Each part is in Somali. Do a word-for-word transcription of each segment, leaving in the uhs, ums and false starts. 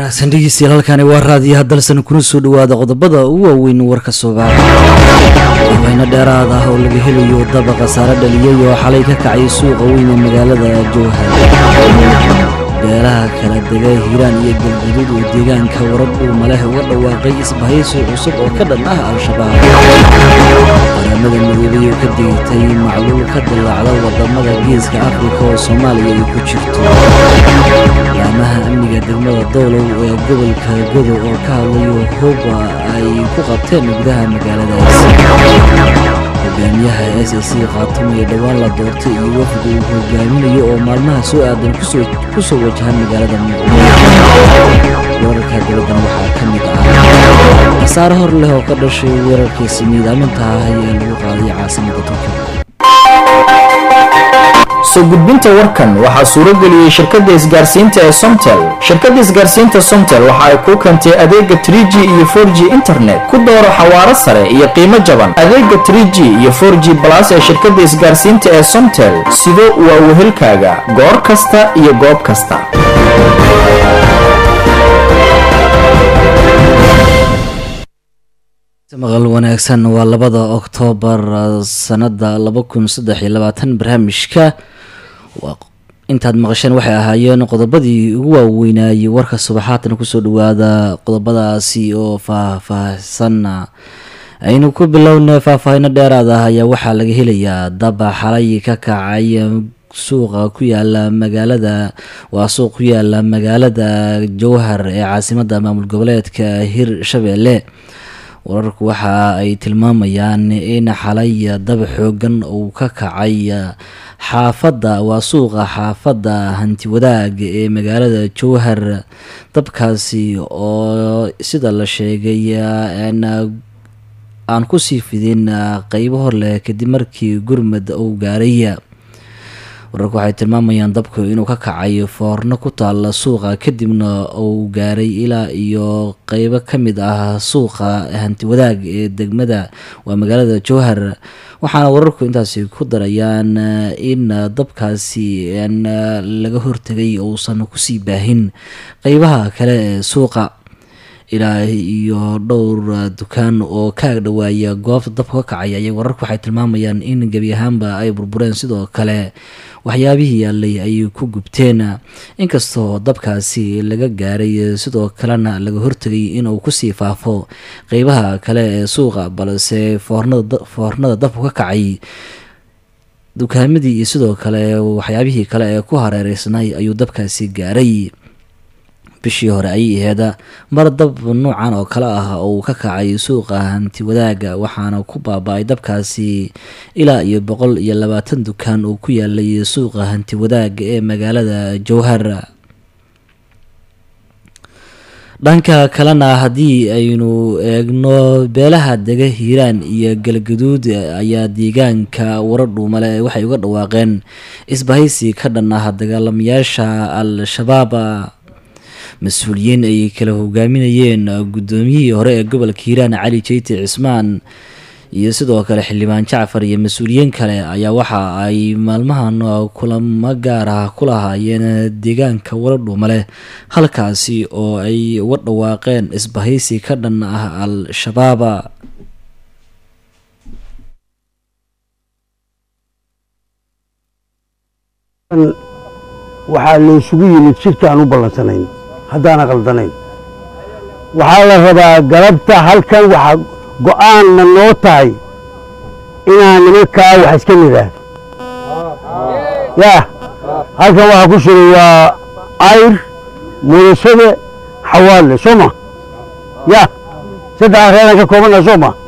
wanaagsan dhegeystayaal halkani waa raadiyaha dalsan kuna soo dhawaada qodobada ugu waaweyn warka Soomaaliya waxayna dheeraad ah oo laga helayo dabaqa saara dhaliyay oo xalay ka kacay suuqa weyn ee magaalada Jowhar beeraha kala degay Hiiraan iyo Galgaduud oo deegaanka warab uu malaha uga dhawaaqay isbahaysi cusub oo ka dhan ah al-shabaab qaramada midoobay oo ka digtay macluul ka dilaacda wadamada geeska Afrika oo Soomaaliya ay ku jirto laamaha amniga degmada Doolow ee gobolka Godo oo ka hadlayo hooba ay ku qabteen gudaha magaaladaas hogaamiyaha S S C Khaatun iyo dhawaan la doortay iyo wafd uu hogaaminayo oo maalmaha soo aadan ku soo ku soo wajahan magaalada wararka dowladda waxaa ka mid ah asaar hor leh oo ka dhashay weerarkiisa miidaaminta ah ee lagu qaaday caasimadda Turkiga soo gudbinta warkan waxa suuro galiyay shirkadda isgaarsiinta ee Somtel. Shirkadda isgaarsiinta Somtel waxa ay ku keentay adeega three G iyo four G internet ku dooro xawaare sare iyo qiimo jaban. Adeega three G iyo four G plus ee shirkadda isgaarsiinta ee Somtel sidoo waa wehelkaaga goor kasta iyo goob kasta. maqal wanaagsan waa labada Oktoobar sanada laba kun saddex iyo labaatan barnaamijka intaad maqasheen waxay ahaayeen qodobadii ugu waaweynay warka subaxaadna ku soo dhawaada qodobadaasi oo faahfaahsan aynu ku bilownay faahfaahin dheeraad ah ayaa waxaa laga helayaa daba xalay ka kacay suuqa ku yaala magaalada waa suuq ku yaala magaalada Jowhar ee caasimadda maamul goboleedka Hirshabelle wararku waxa ay tilmaamayaan in xalay dab xoogan uu ka kacay xaafadda waa suuqa xaafadda hanti wadaag ee magaalada Jowhar dabkaasi oo sida la sheegay in aan ku sii fidin qaybo hor leh kadib markii gurmad uu gaaray wararku waxay tilmaamayaan dabku inuu ka kacay foorno ku taal suuqa kadibna uu gaaray ilaa iyo qaybo ka mid ah suuqa hanti wadaag ee degmada waa magaalada Jowhar waxaana wararku intaasi ku darayaan in dabkaasi aan laga hortagay oo uusan ku sii baahin qaybaha kale ee suuqa ilaa iyo dhowr dukaan oo ka dhawaaya goobta dabka ka kacay ayay wararku waxay tilmaamayaan in gabi ahaanba ay burbureen sidoo kale waxyaabihii yaalay ay ku gubteen inkastoo dabkaasi laga gaaray sidoo kalena laga hortagay inuu ku sii faafo qaybaha kale ee suuqa balse foornada foornada dabka ka kacay dukaamadii iyo sidoo kale waxyaabihii kale ee ku hareereysnay ayuu dabkaasi gaaray bishii hore ayay ahayd mar dab noocan oo kale ah oo ka kacay suuqa hanti wadaaga waxaana ku baaba'ay dabkaasi ilaa iyo boqol iyo labaatan dukaan oo ku yaalay suuqa hanti wadaaga ee magaalada Jowhar dhanka kalena haddii aynu eegno beelaha dega Hiiraan iyo Galgaduud ayaa deegaanka waradhuumale waxay uga dhawaaqeen isbahaysi ka dhan ah dagaalamayaasha al-shabaab mas-uuliyiin ay kala hogaaminayeen gudoomiyihii hore ee gobolka Hiiraan Cali Jeyti Cismaan iyo sidoo kale xildhibaan Jacfar iyo mas-uuliyiin kale ayaa waxa ay maalmahan kulamo gaar ah ku lahaayeen deegaanka waradhuumale halkaasi oo ay uga dhawaaqeen isbahaysi ka dhan ah al-shabaab waxaa la isugu yimid shirkaan u ballansanayn haddaan qaldanayn waxaa la rabaa galabta halkan waxa go'aanna noo tahay inaan nimankaa wax iska nidhaahdo yaa halkan waxaa ku shiray waa ayr murasade xawaalle soo ma yaa saddex reeraan ka koobannaa soo ma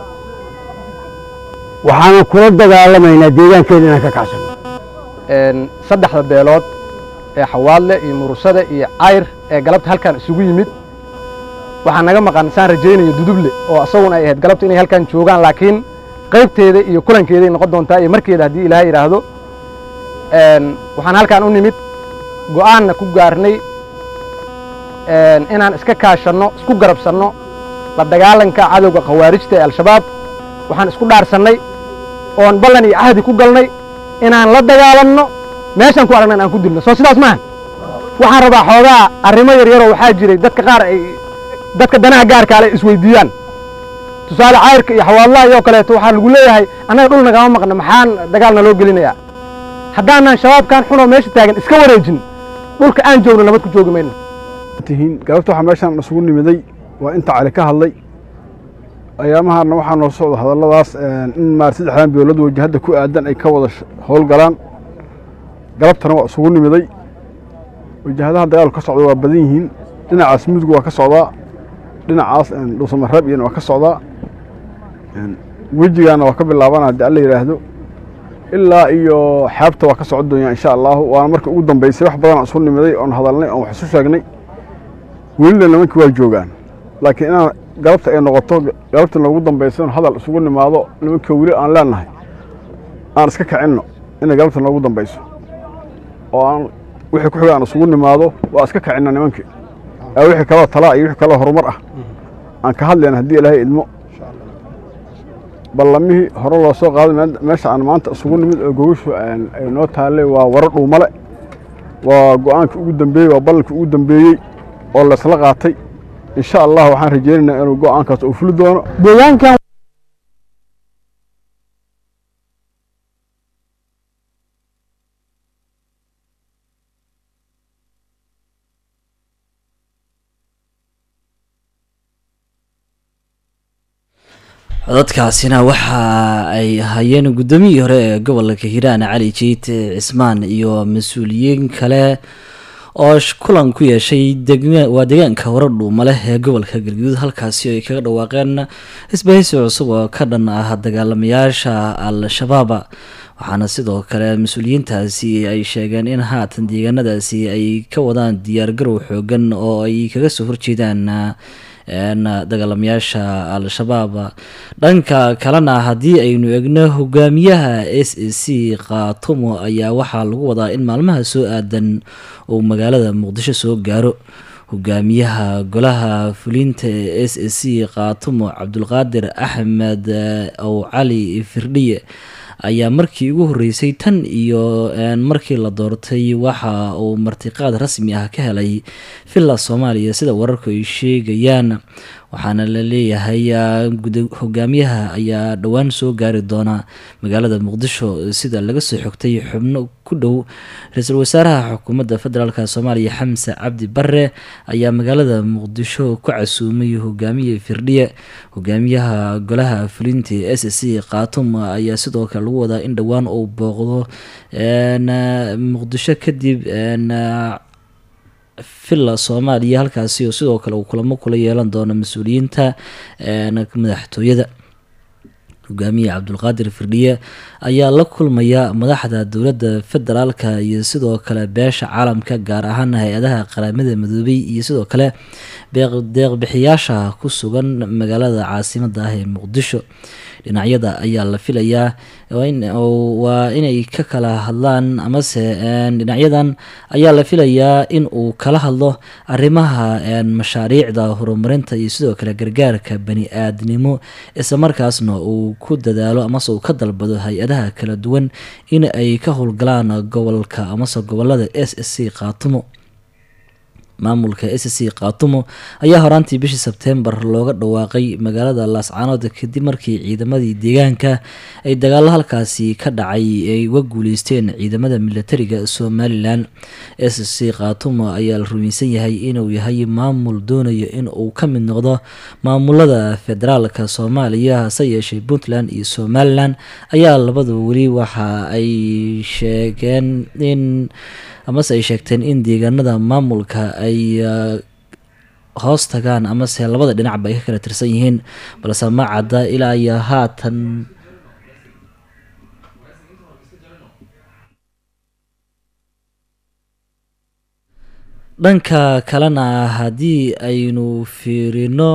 waxaana kula dagaalamaynaa deegaankeena inaan ka kacsano saddexda beelood ee xawaalle iyo murusada iyo ayr ee galabta halkan isugu yimid waxaa naga maqan saan rajaynayo duduble oo asaguna ay ahayd galabta inay halkan joogaan laakiin qaybteeda iyo kulankeeda ay noqon doontaa iyo markeeda haddii ilaahay yidhaahdo waxaan halkan u nimid go'aanna ku gaarnay inaan iska kaashanno isku garabsanno la dagaalanka cadowga khawaarijta ee al-shabaab waxaan isku dhaarsannay oon ballan iyo cahdi ku galnay inaan la dagaalanno meeshaan ku aragnan aan ku dilno soo sidaas maaha waxaan rabaa xoogaa arrimo yaryaroo waxaa jiray dadka qaar ay dadka danaha gaarka ale isweydiiyaan tusaale cayrka iyo xawaadlaha iyo kaleeto waxaa lagu leeyahay annaga dhul nagama maqna maxaan dagaalna loo gelinayaa haddaanan shabaabkan xunoo meesha taagan iska wareejin dhulka aan joogno nabad ku joogi mayno tihiin galabta waxaa meeshaan isugu nimiday waa inta cali ka hadlay ayaamahaana waxaa noo socda hadalladaas in maar saddexdan beelood wajahadda ku aadan ay ka wada howlgalaan galabtana waa isugu nimiday wajahadaha dagaalku ka socda waa badan yihiin dhinacaas mudug waa ka socdaa dhinacaas dhuusamareeb iyana waa ka socdaa wejigaana waa ka bilaabanaa haddii alla yidhaahdo ilaa iyo xeebta waa ka socon doonyaa insha allahu waana marka ugu dambaysay wax badan aan isu nimiday oon hadalnay oon wax isu sheegnay welina nimankii waa joogaan laakiin inaan galabta ay noqoto galabta noogu dambaysa oon hadal isugu nimaado nimankii weli aan leenahay aan iska kicinno inay galabta noogu dambayso oo aan wixii ku xiga aan isugu nimaado waa iska kicinna nimankii ee wixii kaloo talaa iyo wixii kaloo horumar ah aan ka hadlayna haddii ilaahay idmo ballamihii hore loo soo qaaday meesha aan maanta isugu nimid oo gogashu ay noo taallay waa warar dhuumale waa go'aankii ugu dambeeyey waa ballankii ugu dambeeyey oo laysla qaatay insha allah waxaan rajaynaynaa inuu go'aankaas uu fuli doono deegaankan codadkaasina waxa ay hayeen guddoomiyihii hore ee gobolka hiiraan cali jiit cismaan iyo mas-uuliyiin kale oo kulan ku yeeshay waa deegaanka warar dhuumale ee gobolka galguduud halkaasi oo ay kaga dhawaaqeen isbahaysi cusub oo ka dhan ah dagaalamayaasha al-shabaab waxaana sidoo kale mas-uuliyiintaasi ay sheegeen in haatan deegaanadaasi ay ka wadaan diyaargarow xoogan oo ay kaga soo horjeedaan dagaalamayaasha al-shabaab dhanka kalena haddii aynu egno hogaamiyaha s a c khaatumo ayaa waxaa lagu wadaa in maalmaha soo aadan uu magaalada muqdisho soo gaaro hogaamiyaha golaha fulinta ee s a c khaatumo cabdulqaadir axmed ow cali firdhiye ayaa markii ugu horeysay tan iyo markii la doortay waxa uu martiqaad rasmi ah ka helay villa soomaaliya sida wararku ay sheegayaan waxaana la leeyahay hogaamiyaha ayaa dhowaan soo gaari doona magaalada muqdisho sida laga soo xogtay xubno ku dhow ra-iisul wasaaraha xukuumadda federaalk soomaaliya xamse cabdi bare ayaa magaalada muqdisho ku casuumay hogaamiye firdhiye hogaamiyaha golaha fulinta s c khaatum ayaa sidoo kale lagu wadaa in dhowaan uu booqdo muqdisho kadib villa soomaaliya halkaasi oo sidoo kale uu kulamo kula yeelan doono mas-uuliyiinta madaxtooyada hogaamiye cabdulqaadir firdhiye ayaa la kulmaya madaxda dowladda federaalka iyo sidoo kale beesha caalamka gaar ahaan hay-adaha qaramada midoobay iyo sidoo kale deeqbixiyaasha ku sugan magaalada caasimada ah ee muqdisho dhinacyada ayaa la filayaa waa inay ka kala hadlaan amase dhinacyadan ayaa la filayaa in uu kala hadlo arrimaha mashaariicda horumarinta iyo sidoo kale gargaarka bani aadnimo isla markaasna uu ku dadaalo amase uu ka dalbado hay-adaha kala duwan in ay ka howlgalaan gobolka amase gobolada s s c khaatumo maamulka s c khaatumo ayaa horaantii bishii sebtembar looga dhawaaqay magaalada laascaanood kadib markii ciidamadii deegaanka ay dagaalo halkaasi ka dhacay ay uga guuleysteen ciidamada militariga somalilan s c khaatumo ayaa la rumaysan yahay inuu yahay maamul doonayo in uu ka mid noqdo maamulada federaalka soomaaliya hase yeeshee puntland iyo somalilan ayaa labada weli waxa ay sheegeen in amase ay sheegteen in deegaanada maamulka ay hoos tagaan amase labada dhinacba ay ka kala tirsan yihiin balse ma cadda ilaa iyo haatan dhanka kalena haddii aynu fiirino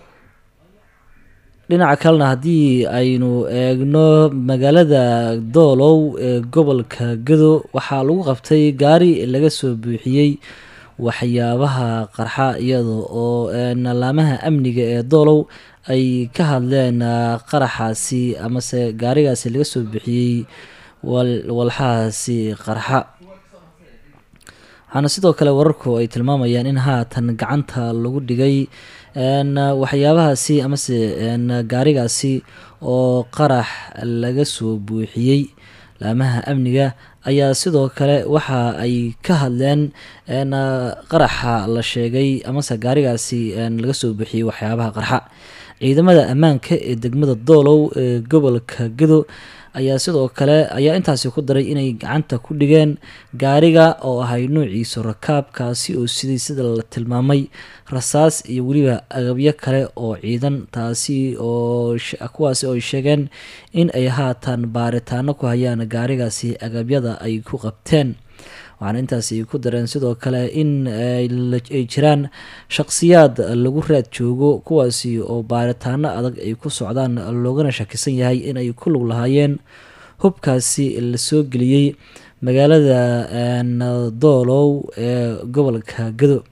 dhinaca kalena haddii aynu eegno magaalada doolow ee gobolka gado waxaa lagu qabtay gaari laga soo buuxiyey waxyaabaha qarxa iyada oo laamaha amniga ee doolow ay ka hadleen qaraxaasi amase gaarigaasi laga soo buuxiyey walxahaasi qarxa waxaana sidoo kale wararku ay tilmaamayaan in haatan gacanta lagu dhigay waxyaabahaasi amase gaarigaasi oo qarax laga soo buuxiyey. laamaha amniga ayaa sidoo kale waxa ay ka hadleen qaraxa la sheegay amase gaarigaasi laga soo buuxiyey waxyaabaha qarxa. ciidamada ammaanka ee degmada doolow ee gobolka Gedo ayaa sidoo kale ayaa intaasi ku daray inay gacanta ku dhigeen gaariga oo ahay nuuciisa rakaabkaasi oo sidii sida la tilmaamay rasaas iyo weliba agabyo kale oo ciidan taasi oo kuwaasi oo ay sheegeen in ay haatan baaritaano ku hayaan gaarigaasi agabyada ay ku qabteen. waxaana intaasi ku dareen sidoo kale in ay jiraan shaqsiyaad lagu raad joogo kuwaasi oo baaritaano adag ay ku socdaan loogana shakisan yahay in ay ku lug lahaayeen hubkaasi la soo geliyey magaalada doolow ee gobolka Gedo.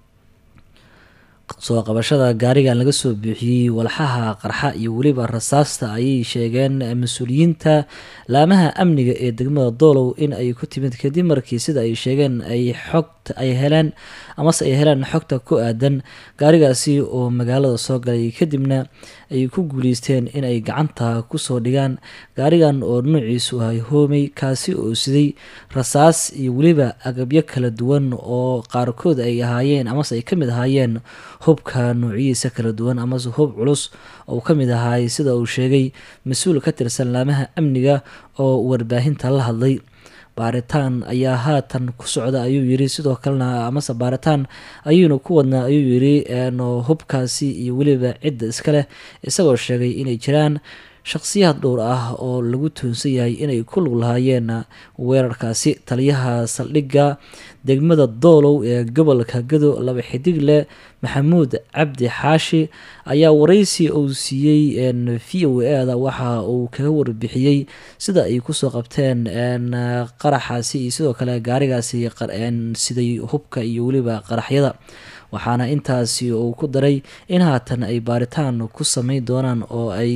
soo qabashada gaarigan laga soo buuxiyey walxaha qarxa iyo weliba rasaasta ayay sheegeen mas-uuliyiinta laamaha amniga ee degmada doolow in ay ku timid kadib markii sida ay sheegeen ay xogta ay heleen amase ay heleen xogta ku aadan gaarigaasi oo magaalada soo galay kadibna ay ku guuleysteen in ay gacanta kusoo dhigaan gaarigan oo nuuciisu ahay hoomey kaasi oo siday rasaas iyo weliba agabyo kala duwan oo qaarkood ay ahaayeen amase ay ka mid ahaayeen hubka nuuciyiisa kala duwan amase hub culus oo ka mid ahaay sida uu sheegay mas-uul ka tirsan laamaha amniga oo warbaahinta la hadlay. baaritaan ayaa haatan ku socda ayuu yiri sidoo kalena amase baaritaan ayuuna ku wadnaa ayuu yiri hubkaasi iyo weliba cidda iska leh isagoo sheegay inay jiraan shakhsiyaad dhowr ah oo lagu toonsan yahay inay ku lug lahaayeen weerarkaasi. taliyaha saldhigga degmada doolow ee gobolka Gedo laba xidigle maxamuud cabdi xaashi ayaa wareysi uu siiyey v o a-da waxa uu kaga warbixiyey sida ay kusoo qabteen qaraxaasi iyo sidoo kale gaarigaasi siday hubka iyo weliba qaraxyada. waxaana intaasi uu ku daray in haatan ay baaritaan ku sameyn doonaan oo ay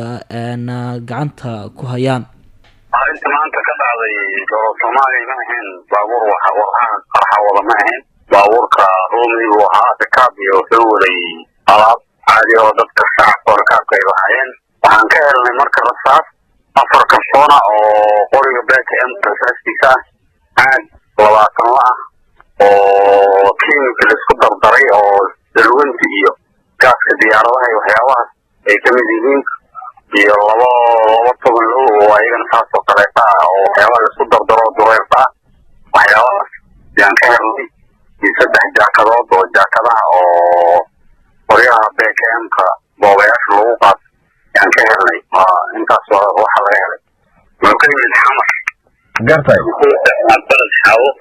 gacanta ku hayaan. arrinta maanta ka dhacday dowlad Soomaaliya ma ahayn baabuur waxa waxaan qarxa wada ma ahayn baabuurka ruumigu waxaa rakaab iyo wuxuu waday alaab caadi oo dadka shacabka rakaabka ay lahaayeen. waxaan ka helnay marka rasaas afar kartoona oo qoriga B K M rasaastiisa aad labaatan ah oo kiimika la isku dardaray oo dalwanta iyo gaaska diyaaradaha iyo waxyaabahaas ay ka mid yihiin iyo labo labo toban low oo ayagana saas oo kaleeta oo waxyaabaha la isku dardaro dureerta waxyaabahaas ayaan ka helnay iyo saddex jaakadood oo jaakadaha oo qoryaha B K M-ka boobayaasha lagu qaad ayaan ka helnay intaas waxa laga helay wuxuu ka yimid xamar gartay balad xawo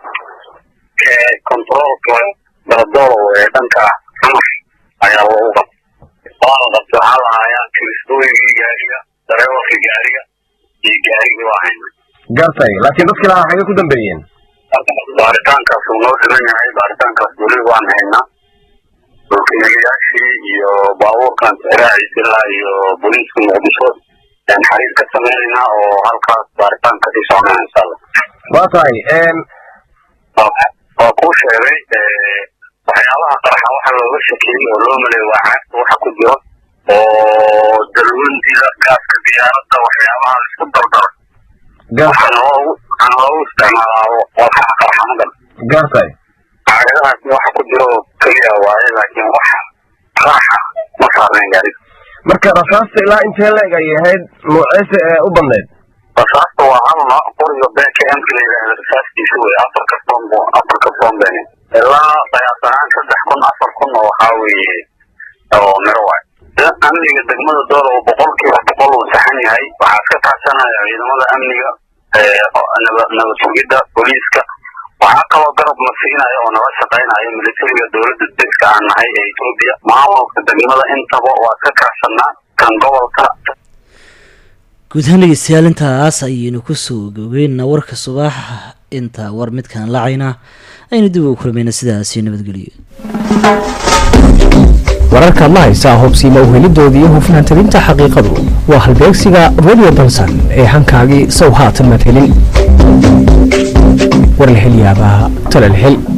controlka baladoro ee dhanka xamar ayaa lagu qabtay. waa la qabtay waxaa lahayaa kiristooyigii gaariga dareewalka gaariga iyo gaarigii waa haynay. gartay laakiin dadkii lahaa xagee ku dambeeyeen? baaritaankaas uu noo dhiman yahay baaritaankaas weli waan haynaa mulkiilayaashii iyo baabuurkan siraaciisa ilaa iyo booliiska muqdisho aan xariir ka sameynaynaa oo halkaas baaritaan kasii soconaya insha allah. waa tahay waa kuu sheegay waxyaabaha qarxa waxa looga shakiyey oo loo maleeyo waa caagta waxa ku jiro oo dalwantida gaaska diyaaradda waxyaabaha la isku dardaro waxaan loogu isticmaalaa walxaha qarxa madan. gartay caagadahaas waxa ku jiro keliya waaye laakiin waxa qarxa ma saarnayn gaariga. marka rasaasta ilaa intee leeg ay ahayd nuuceese ee u badneyd? rasaasta waa hal nooc qoriga B K M-ka la yidhaahdo rasaastiisa wey afar kartoon afar kartoon bene ilaa dayaasanaan saddex kun afar kun oo waxaa weeye oo miro waay. amniga degmada doolow boqolkiiba boqol uu saxan yahay. waxaa iska kaashanaya ciidamada amniga nabad sugidda booliiska. waxaa kaloo garab la siinaya oo nala shaqaynaya militariga dowladda degska aan nahay ee Ethiopia. maamulka degmada intaba waa iska kaashanaa kan gobolka. guud ahaan dhegeystayaal intaas ayaynu kusoo gabagabeyna warka subax inta war midkan lacayna aynu dib ugu kulmayna sidaasi nabadgelyo. wararka ma haysaa hubsiima uhelidoodii hufnaan tabinta xaqiiqadu waa halbeegsiga radio balsan ee hankaagii sow haatan mad helin war la hel yaabaa tala la hel